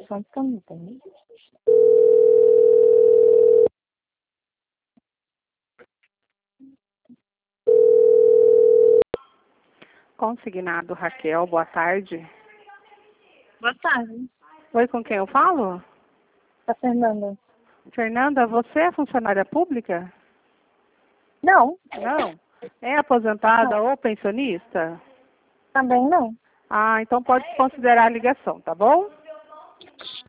telefone que eu não tenho. Consignado Raquel, boa tarde. Boa tarde. Oi, com quem eu falo? A Fernanda. Fernanda, você é funcionária pública? Não. Não. É aposentada ou pensionista? Também não. Ah, então pode considerar a ligação, tá bom?